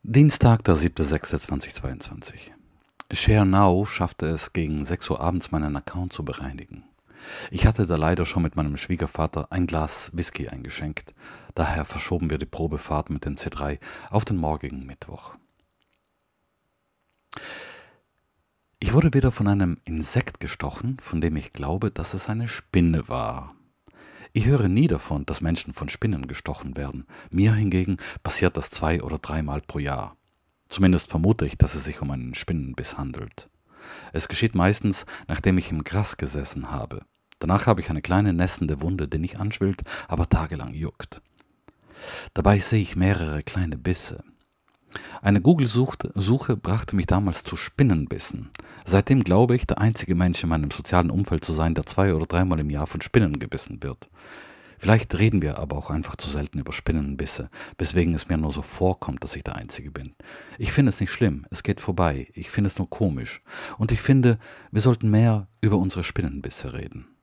Dienstag, der 7.6.2022. ShareNow schaffte es, gegen 6 Uhr abends meinen Account zu bereinigen. Ich hatte da leider schon mit meinem Schwiegervater ein Glas Whisky eingeschenkt, daher verschoben wir die Probefahrt mit dem C3 auf den morgigen Mittwoch. Ich wurde wieder von einem Insekt gestochen, von dem ich glaube, dass es eine Spinne war. Ich höre nie davon, dass Menschen von Spinnen gestochen werden. Mir hingegen passiert das 2- oder 3-mal pro Jahr. Zumindest vermute ich, dass es sich um einen Spinnenbiss handelt. Es geschieht meistens, nachdem ich im Gras gesessen habe. Danach habe ich eine kleine nässende Wunde, die nicht anschwillt, aber tagelang juckt. Dabei sehe ich mehrere kleine Bisse. Eine Google-Suche brachte mich damals zu Spinnenbissen. Seitdem glaube ich, der einzige Mensch in meinem sozialen Umfeld zu sein, der 2- oder 3-mal im Jahr von Spinnen gebissen wird. Vielleicht reden wir aber auch einfach zu selten über Spinnenbisse, weswegen es mir nur so vorkommt, dass ich der Einzige bin. Ich finde es nicht schlimm, es geht vorbei, ich finde es nur komisch. Und ich finde, wir sollten mehr über unsere Spinnenbisse reden.